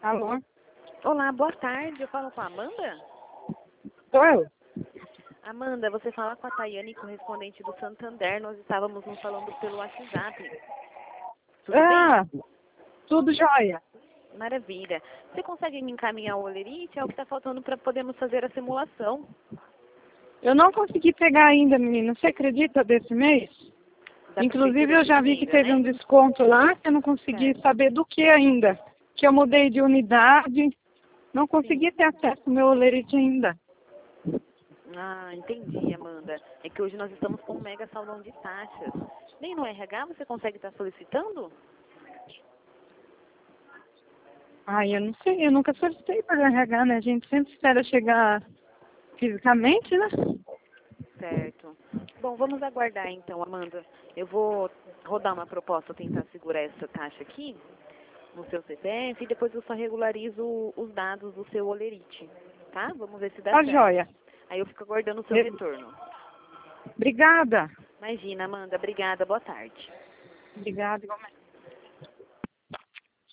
Alô? Olá, boa tarde. Eu falo com a Amanda? Sou eu? Amanda, você fala com a Tayane, correspondente do Santander. Nós estávamos nos falando pelo WhatsApp. Tudo bem? Tudo jóia. Maravilha. Você consegue me encaminhar o olerite? É o que está faltando para podermos fazer a simulação. Eu não consegui pegar ainda, menina. Você acredita desse mês? Da Inclusive, prefeitura eu de já vi que Limeira, teve um né? desconto lá, que eu não consegui Certo. saber do que ainda. Que eu mudei de unidade. Não consegui ter acesso ao meu olerite ainda. Ah, entendi, Amanda. É que hoje nós estamos com um mega salão de taxas. Nem no RH você consegue estar solicitando? Ai, eu não sei. Eu nunca solicitei para o RH, né? A gente sempre espera chegar fisicamente, né? Certo. Bom, vamos aguardar então, Amanda. Eu vou rodar uma proposta, tentar segurar essa taxa aqui no seu CPF e depois eu só regularizo os dados do seu olerite, tá? Vamos ver se dá Tá certo. jóia. Aí eu fico aguardando o seu retorno. Obrigada. Imagina, Amanda. Obrigada. Boa tarde. Obrigada, igualmente.